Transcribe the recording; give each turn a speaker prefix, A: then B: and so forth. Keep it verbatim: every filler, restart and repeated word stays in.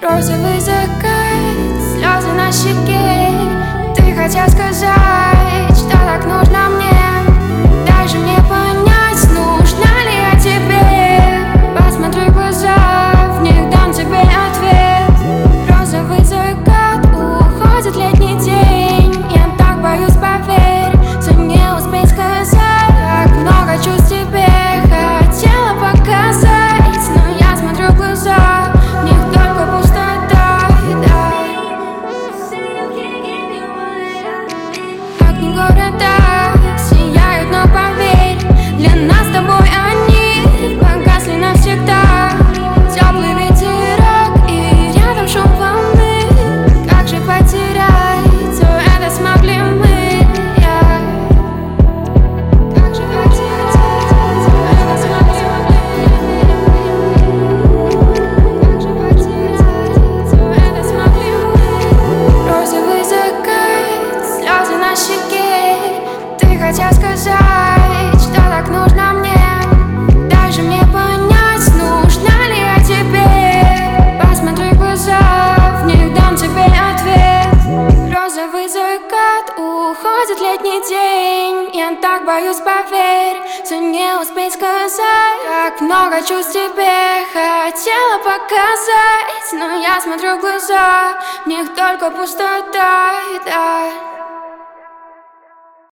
A: Розовый закат, слезы на щеке. Ты хотел сказать, что так нужно мне. Дай же мне понять, нужна ли я тебе. Посмотри в глаза, в них дам тебе ответ. Розовый закат, уходит летний день. Я так боюсь, поверь, все не успеть сказать. Так много чувств тебе хотела показать, но я смотрю в глаза, в них только пустота. Огни города сияют, но поверь, для нас с тобой они погасли навсегда. Теплый ветерок и рядом шум волны. Как же потерять все это смогли мы? Я. Как же потерять все это смогли мы? Как же потерять все это смогли мы? Розовый закат, слезы на щеке. Ты хотел сказать, что так нужно мне. Дай же мне понять, нужна ли я тебе. Посмотри в глаза, в них дам тебе ответ. Розовый закат, уходит летний день. Я так боюсь, поверь, все не успеть сказать. Так много чувств тебе хотела показать, но я смотрю в глаза, в них только пустота, да.